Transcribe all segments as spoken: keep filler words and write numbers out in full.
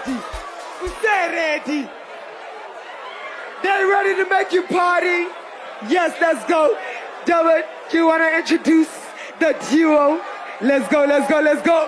ready. We stay ready. They ready to make you party? Yes, let's go. Double, do you want to introduce the duo? Let's go, let's go, let's go.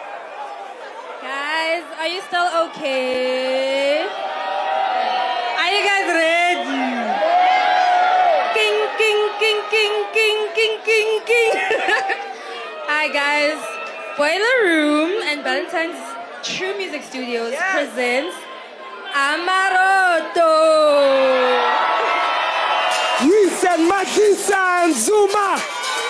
Guys, are you still okay? Are you guys ready? King, king, king, king, king, king, king, king. Hi guys, Boiler Room and Valentine's True Music Studios yes. presents Amaroto. We said Matisa and Zuma.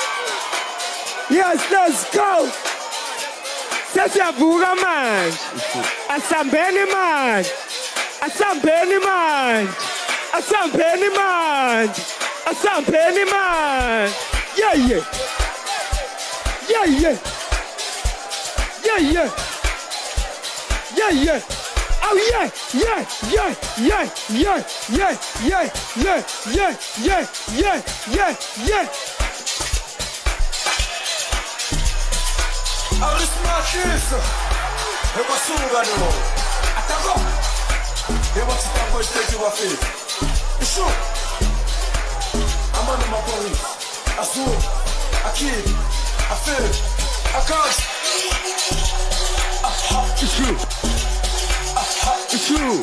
Yes, let's go. Sesiyavuka manje. Asambeni manje. Asambeni manje. Asambeni manje. Asambeni manje. Yeah, yeah. Yeah, yeah. Yeah, yeah. Yeah, yeah. Oh yeah, yeah, yeah, yeah, yeah, yeah, yeah, yeah, yeah, yeah, yeah, yeah, yeah. Oh, this is my kiss. Hey, what's up, Gano? Atago. Hey, what's up, I'm going to take you off it. It's true. I'm under my police. I zoom. I kid. I feel. I can't. It's true. It's true.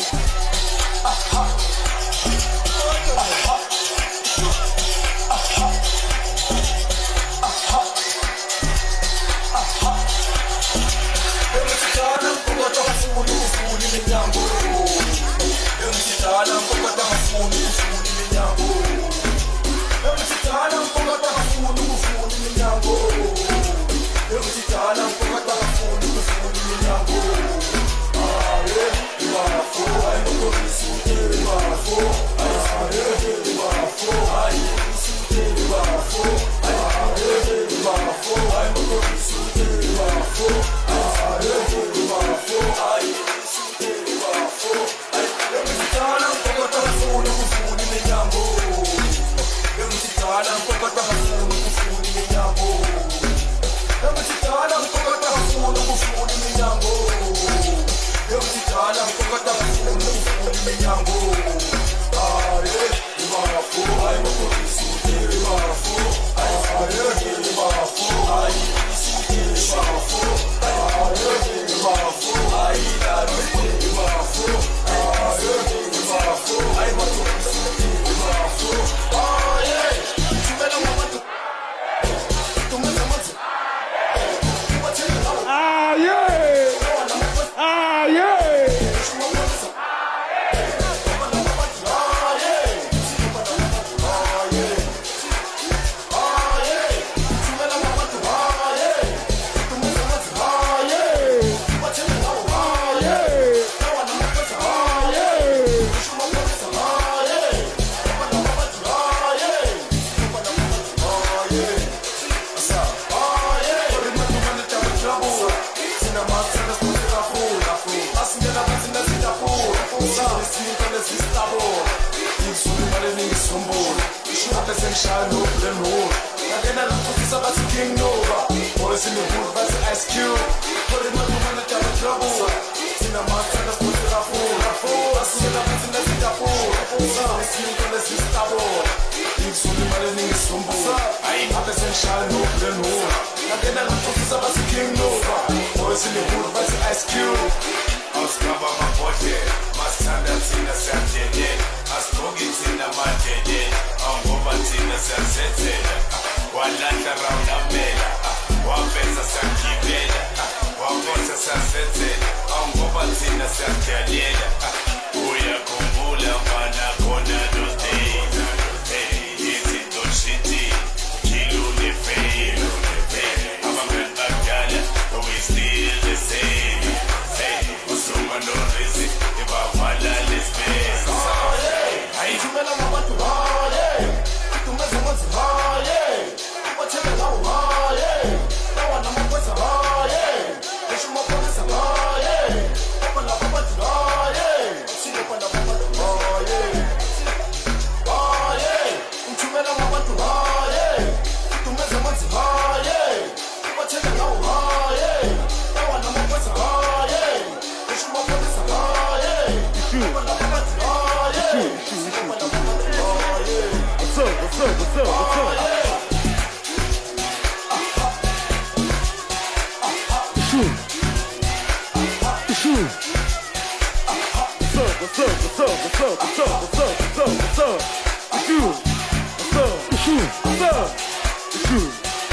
Sir, shoot.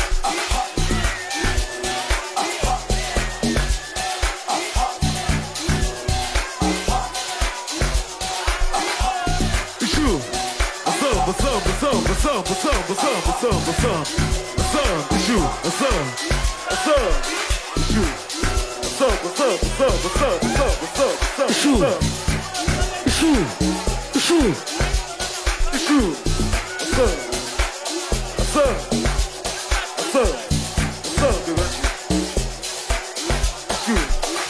What's up, what's up, what's up, what's up, what's up, what's up, what's up, what's up, what's you, what's up, what's up, what's you, what's up, what's up, what's up, what's up, what's up, what's up, what's up, what's you, what's you, what's you, what's you, what's up, what's up, what's up, what's up, dude, what's you,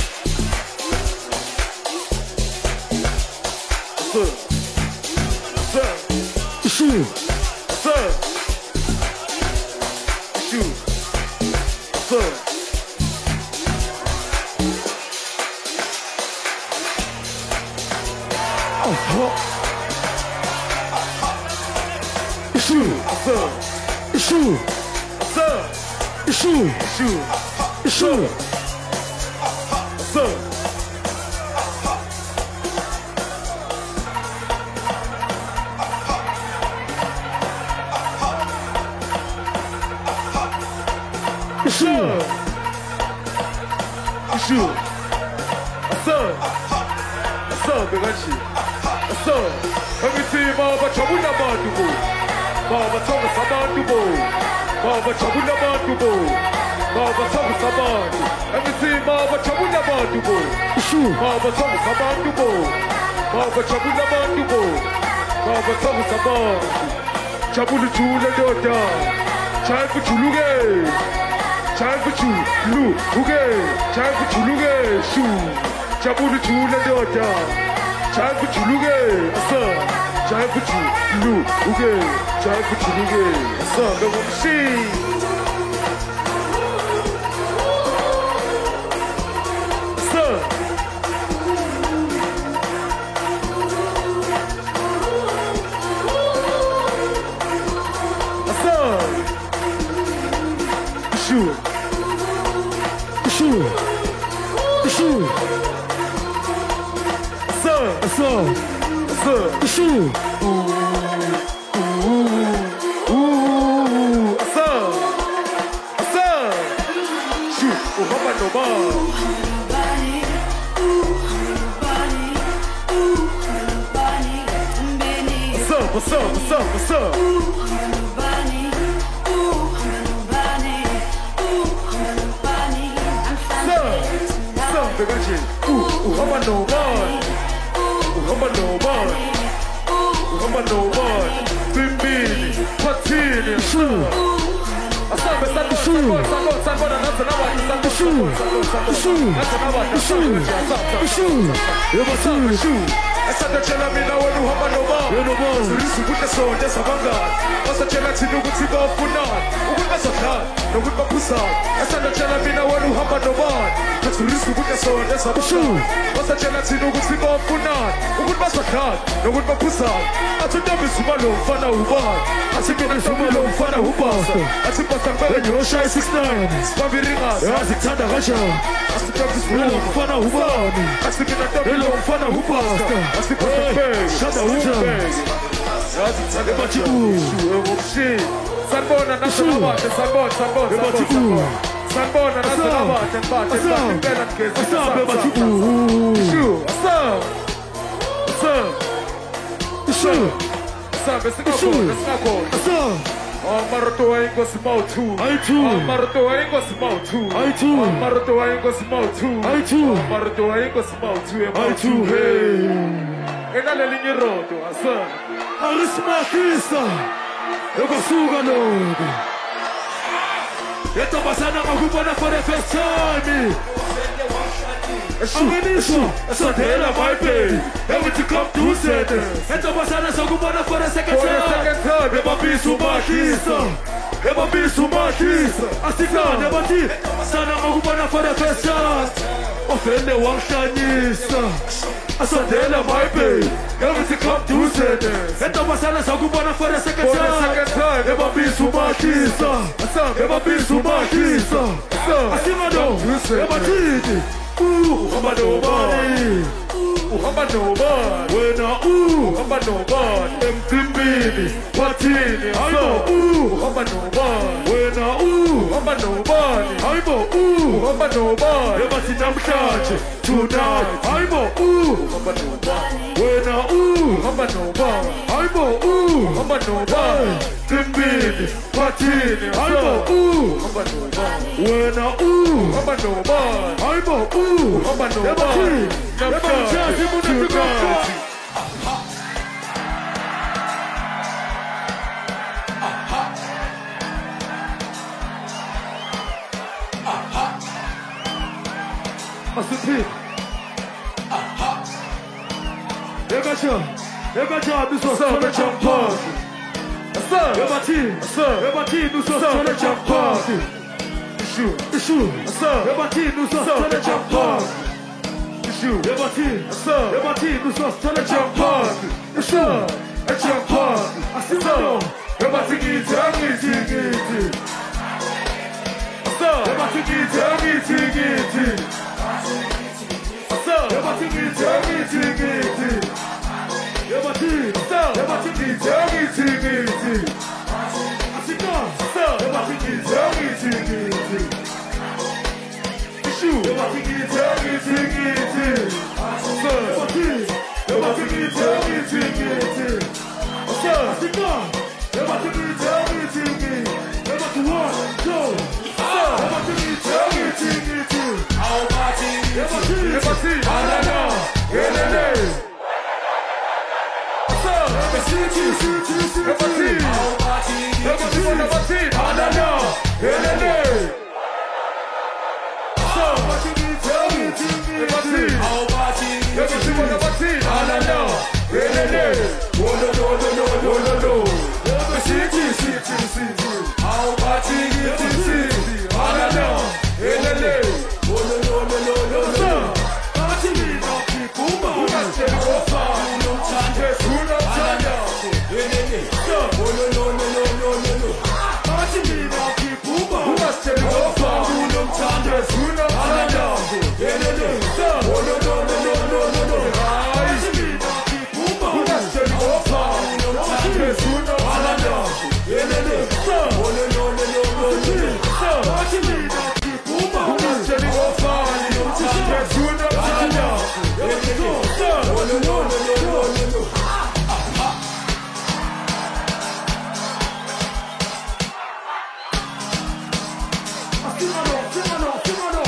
what's up, what's up. Shoot, sir. Shoot, sir. Oh, shoot, sir. Shoot, sir. Shoot, shoot, shoot, sir. Sir, sure, sir, sir, begachi, sir. Everything Baba Chabuna Bandubo, Baba Tonga Sabandubo, Baba Chabuna Bandubo, Baba Tonga Sabandu. Everything Baba Chabuna Bandubo, sure, Baba Tonga Sabandubo, Baba Chabuna Bandubo, Baba Tonga Sabandu. Chabulu Chula Dota, Chai for Chuluge. Time for you, Lu, Uge, time for you, Luge, Shoo, Chabulu Chula Dota, time for you, Luge, Asa, time for you, Lu, Uge, time for you, Luge, Asa, the one see. Sir, Asa, Shoo. Shoo, shoo, sir, sir, sir, shoo, ooh, ooh, ooh, sir, sir, shoo, oh, Papa Nova. What's up, what's up, what's up, what's up? Ooh, ooh, I'm a no man. Ooh, I'm a no man. Ooh, I'm a no man. Bimbini, Patini, sure. I saw the sun, the shoe. I saw the shoe. The shoe. The shoe. The shoe. You must have the shoe. I said the chela me now when you have a no man. You know man. So this is with the soul, that's a vanguard. I said chela to know what's it off for now. Who will not have? No with my pussy. I said the chela me now when you have a no man. So this is with the soul, that's a vanguard. I said chela to know what's it off for now. Who will not have? No with my pussy. I said them is my love, fana ubar. I said them is my love, fana ubar. I said pasang bele you shy six nine. Spavi ringas. I said tanda gacha. I said them is my love, fana ubar. I said them is fana ubar. I said pasang bele. Shut up, I said tanda gacha. Shit. Sanbona nasalaba, sanbona, sanbona, sanbona. Sanbona nasalaba, tempat, tempat, tempat kes. Asam, asam. Shoo, asam. Asam. Shoo. Asam, esingakho, esingakho. Asam. Amaroto aingo small too. I too. Amaroto aingo small too. I too. Amaroto aingo small too. I too. Amaroto aingo small too. I too. Hey. Enale linye roto, asam. Arismakisa. Ego suga no. Eto pasando makubona for the first time. Ameniso, essa dela vai bem. Everything come to center. Eto pasando makubona for the second time. Eba bisu machista. Eba bisu machista. Asika nebati. Sana makubona for the first time. Ofende wangshanisa. Essa dela vai bem. Everything come to center. Eto pasando makubona for the second time. Eba bisu machista. Eba bisu machista. Asima no. Eba titi. Ooh, I'm a nobody. Ooh, I'm a nobody. When I ooh, I'm a nobody. M T baby, Patini. I know. Ooh, I'm a hamba nobani wena uh hamba nobani hayibo uh hamba nobani ebathi namhlanje tonight hayibo uh hamba nobani wena uh hamba nobani hayibo uh hamba nobani timbili pathini hayibo uh hamba nobani wena uh hamba nobani hayibo uh hamba nobani namhlanje tonight Asipin. Aha. Ebacha. Ebacha nous sommes le champion. Asa. Ebati. Asa. Ebati nous sommes le champion. Ishu. Ishu. Asa. Ebati nous sommes le champion. Ishu. Ebati. Asa. Ebati nous sommes le champion. Ishu. Le champion. Asino. Ebati giti giti giti. Asa. Ebati giti giti giti. Everybody get it, get it. Everybody, stop. Everybody get it, get it. I see go. Stop. Everybody get it, get it. Issue. Everybody get it, get it. Stop. Everybody get it, get it. Stop. I see go. Everybody get it, get it. Everybody one, go. Stop. Everybody get it, get it. Our party. Everybody, everybody, anana, elele. So, everybody, everybody, everybody, everybody, anana, elele. So, everybody, everybody, everybody, anana, elele. Oh no no no no no no no. Everybody, everybody, our party, everybody, anana, elele. Oh no no no no no no. Party me no kikuma. Unase ofa. Uno chande. Uno chande. Elele. Oh no no no no no no no. Party me no kikuma. Unase ofa. Uno chande. Uno chande. Elele. Oh no no no no no no no. Party me no kikuma. Unase ofa. Uno chande. Uno chande. Elele. Oh no no no no no no. Party me no kikuma. Unase ofa. Yes, you know what no, no, no, no, no, no, no. Assimano, Assimano, Assimano.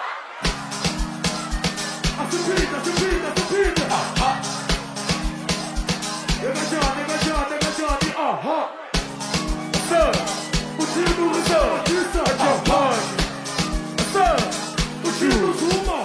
Assipita, Assipita, Assipita. Aha. Nega John, Nega John, Nega John, aha. Sir, what you do, sir? Sir, jump on. Sir, what you do, Zuma?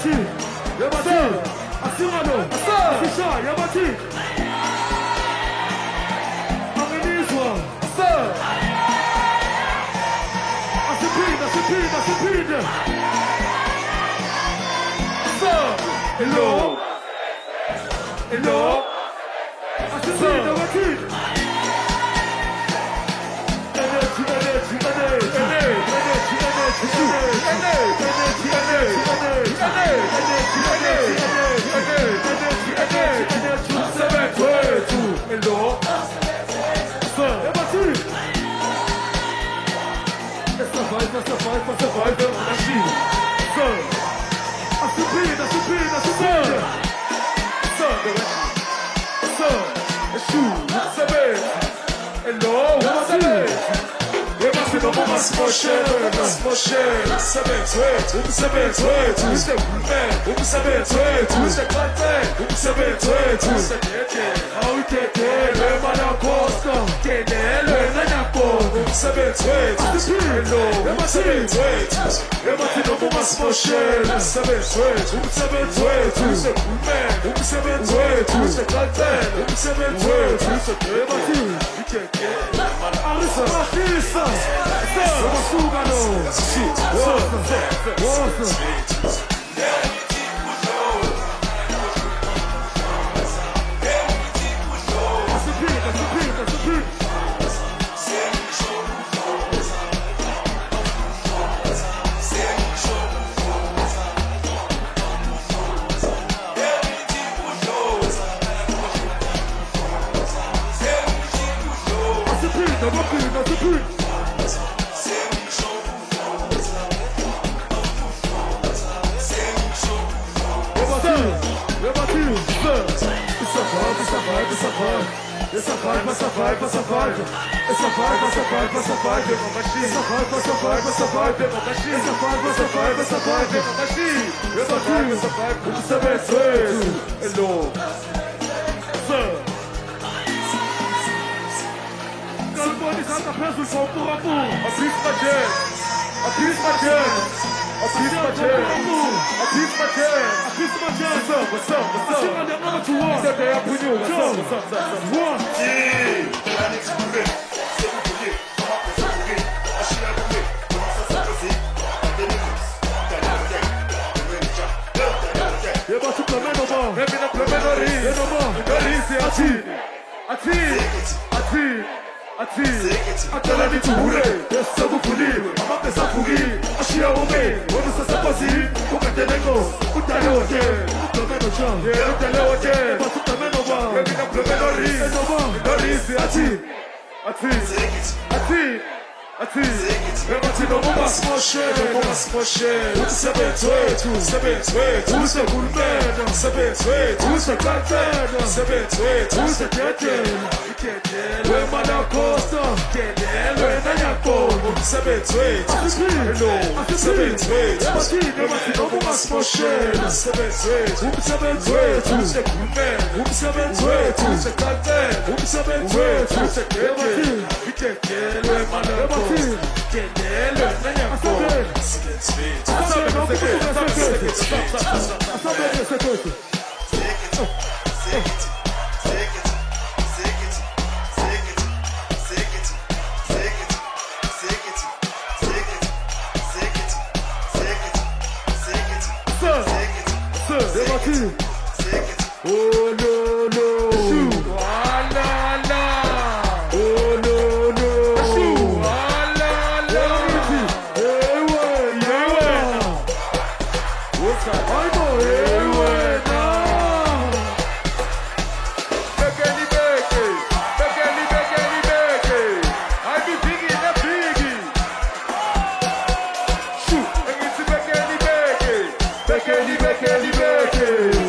Yabati, Yabati, Asimano, Asisha, Yabati. Amenizwa, Sir. Asipida, Asipida, Asipida. Sir, hello, hello. Asipida, Yabati. Energy, energy, energy, energy, energy, energy, No more smoke, no smoke, seven twenty, um seven twenty, who's the man? Um seven twenty, who's the content? Um seven twenty, who's the get? How we get there? Le mana costa, get there, le nana po. Um seven twenty, the pillow. Le ma seven twenty, le ma no more smoke, seven twenty, um seven twenty, who's the man? Um seven twenty, who's the content? Um seven twenty, who's the get? We can get. Arisa, Arisa. Vamos Sugano! Essa vibe, essa vibe, essa vibe, essa vibe, essa vibe, essa vibe, essa vibe, essa vibe, essa vibe, essa vibe, essa vibe, essa vibe, essa vibe, essa vibe, vamos saber isso, hello, carbonizada peso só por amor, a pisma jam, a pisma jam. A piece of jam, a piece of jam, a piece of jam. What's up? What's up? What's up? I think I'm number two one. Step there up with you. What's up? What's up? What's up? One. Yeah. Eu boto o Flamengo bom. Vem na Flamengo ali. Eu não vou. Galice, ati, ati, ati. Ati, atela ni tuhure, sabu kuli, ama pesa fugi, ashia ome, wonu sasa pasi, kukatenengo, utale oje, utameno jam, utale oje, basu tameno ba, kevina plemeno ri, eno ba, ri si ati, ati, ati, ati, emati no mama smoshe, no mama smoshe, utu sebe twetu, sebe twetu, utu se kulmeno, sebe twetu, utu se kante, sebe twetu, utu se kete. We mana costa, we nanya po, seven twenty, hello, seven twenty, we must no more smoke, seven twenty, seven twenty, who's the man, who's seven twenty, who's the content, who's seven twenty, who's the get, we can get, we mana costa, get there, we nanya po, seven twenty, seven twenty, seven twenty, seven twenty. Oh no no, ah la la, oh no no, ah la la, hey we, hey we, what's that? I know, hey we now. Bekeni beke, bekeni bekeni beke, I be biggie na biggie. Shoot, it's bekeni beke, bekeni bekeni beke.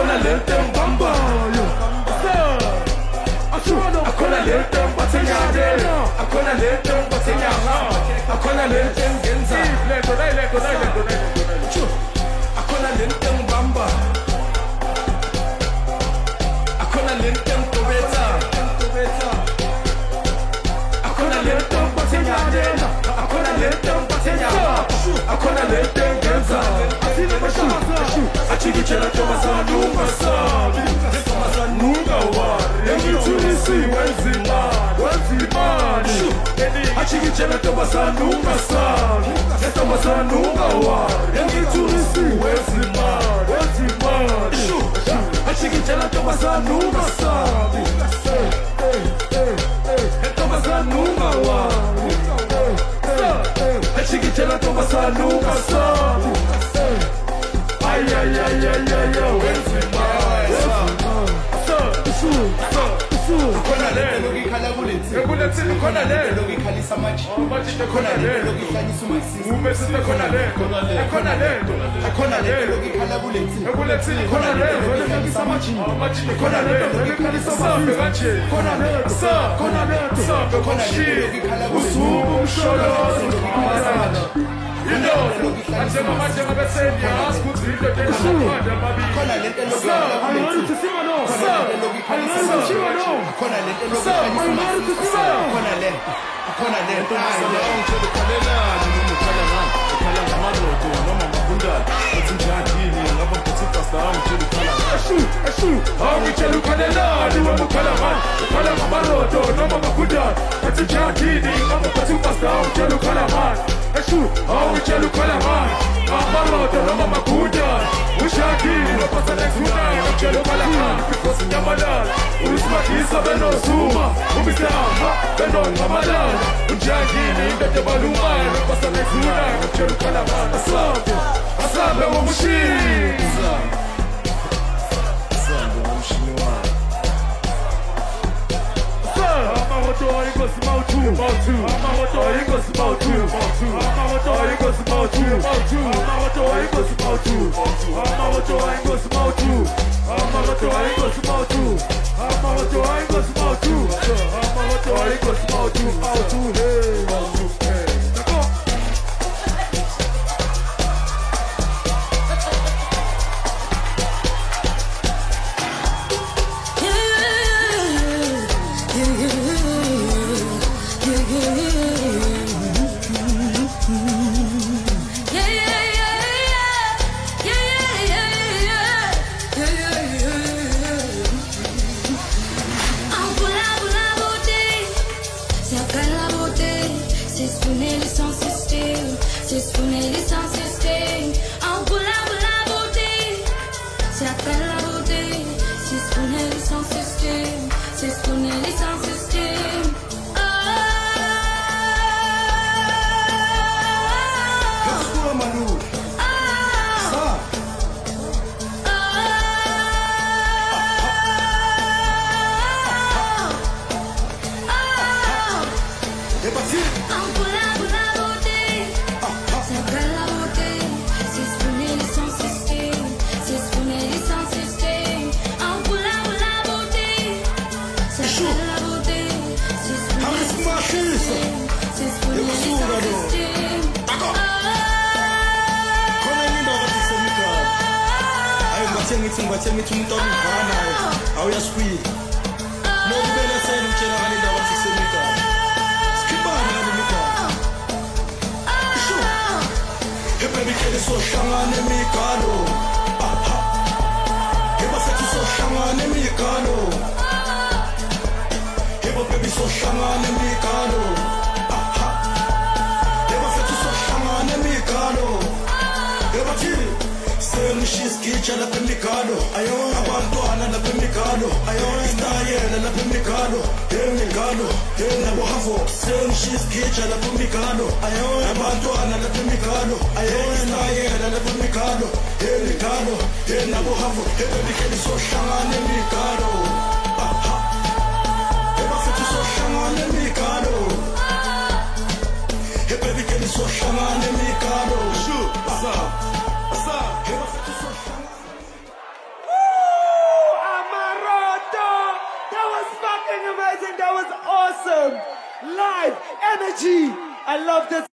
akhona lento engibambayo akhona lento engibathenyane akhona lento engibathenyanga akhona lento engenza lento nayi lento nayi lento nayi akhona lento engibamba akhona lento engitobetha akhona lento engibathenyane akhona lento engibathenyanga akhona lento engenza athile mashaza achikitshela ntombazana ungasabi ntombazana ungawari engithulisi wenzimani wenzimani achikitshela ntombazana ungasabi ntombazana ungawari engithulisi wenzimani wenzimani achikitshela ntombazana ungasabi ntombazana ungawari achikitshela ntombazana ungasabi ay ay ay ay ay wenzimani khona lento lokikhala kulethi ekulethini khona lento lokikhalisa manje manje khona lento lokihlanyisa umasisi umesise khona lento khona lento khona lento lokikhala kulethi ekulethini khona lento lokikhalisa manje manje khona lento lokikhalisa sambe kanje khona lento sa khona lento sambe khona lento lokikhala usuku umsholozo lokikhalisa manje indodo anjema manje ngabeseni yazi ukuthi into engakhanda mabili khona lento lokikhala kulethi khona lento lokikhalisa manje khona lento lokikhalisa khona lento khona lento ngicela ukhalelana noma ukhala ngani ukhala ngamarodo noma ngabundala uthi njani ngaba ngiphethe fast arm ngicela ukhala ashu ashu awungitshela ukhalelana noma ukhala ngani ukhala ngamarodo noma ngabundala uthi njani ngaba ngiphethe fast arm ngicela ukhala ngani ashu awungitshela ukhala ngani ngamarodo noma ngabundala ushakile nophatha next night ngicela ukhala ngani because nyamalala usimathisa benosuma umsama benongamalala unjangini indoda ebalumayo nophatha next night ngicela ukhala ngani asambe asambe ngomshini asambe ngomshini wami amarodo ayingosi mawuthu mawuthu amarodo ayingosi mawuthu mawuthu amarodo ayingosi mawuthu mawuthu amarodo ayingosi mawuthu amarodo ayingosi mawuthu amarodo ayingosi mawuthu amarodo ayingosi mawuthu amarodo ayingosi mawuthu mawuthu hey mawuthu hey nako ngithi ngibathe ngithi umuntu ongivanayo awuyasifika nokubela sena umtshela ngale ndaba sisemigana sikhipana ngale migana isho ebaby kele sohlangana emigano eba sethi sohlangana emigano eba baby sohlangana emigano eba sethi sohlangana emigano eba thini Ngishizigitsha lapha emigano ayona abantwana lapha emigano ayona istayela lapha emigano emigano nabo havo sengishizigitsha lapha emigano ayona abantwana lapha emigano ayona istayela lapha emigano emigano nabo havo ebekele sohlangana emigano ebafethu sohlangana emigano ebekele sohlangana emigano shu asa asa live energy. I love this.